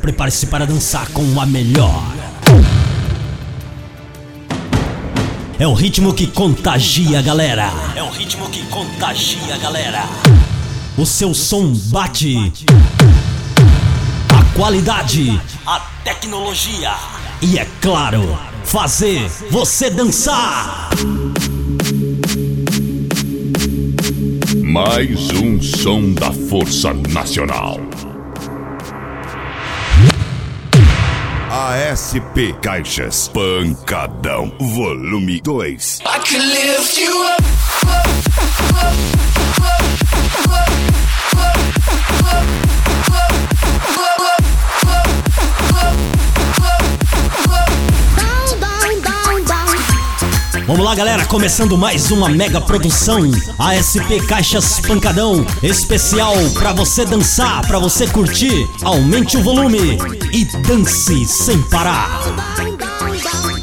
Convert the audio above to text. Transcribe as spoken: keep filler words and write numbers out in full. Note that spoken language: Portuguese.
Prepare-se para dançar com a melhor. É o ritmo que contagia a galera. É o ritmo que contagia a galera. O seu som bate. A qualidade, a tecnologia e, é claro, fazer você dançar. Mais um som da Força Nacional. A S P Caixas Pancadão Volume dois. I can lift you up, up, up, up, up. Vamos lá, galera, começando mais uma mega produção A S P Caixas Pancadão, especial pra você dançar, pra você curtir. Aumente o volume e dance sem parar.